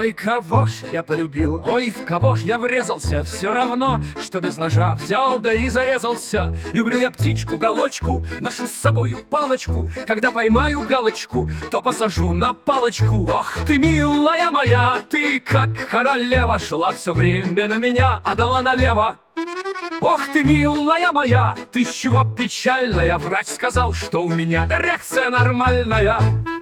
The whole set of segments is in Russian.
Ой, кого ж я полюбил, ой, в кого ж я врезался. Все равно, что без ножа взял, да и зарезался. Люблю я птичку-галочку, ношу с собою палочку. Когда поймаю галочку, то посажу на палочку. Ох ты, милая моя, ты как королева. Шла все время на меня, а дала налево. Ох ты, милая моя, ты с чего печальная? Врач сказал, что у меня эрекция нормальная.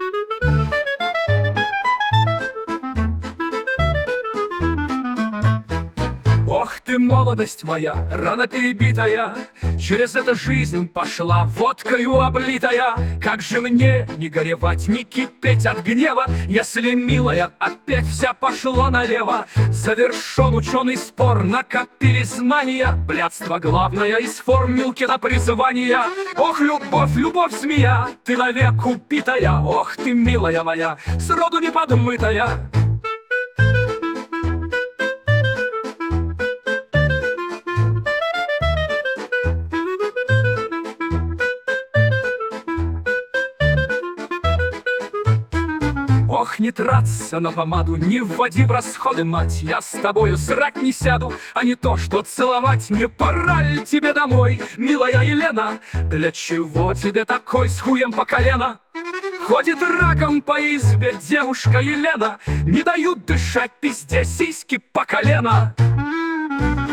Ох ты, молодость моя, рано перебитая, через эту жизнь пошла водкою облитая. Как же мне не горевать, не кипеть от гнева, если, милая, опять вся пошло налево. Завершен ученый спор, накопились знания, блядство главное из формулки на призвания. Ох, любовь, любовь, змея, ты навек убитая. Ох ты, милая моя, сроду не подмытая. Ох, не траться на помаду, не вводи в расходы, мать. Я с тобою срать не сяду, а не то, что целовать. Не пора ли тебе домой, милая Елена? Для чего тебе такой с хуем по колено? Ходит раком по избе девушка Елена, не дают дышать пизде, сиськи по колено.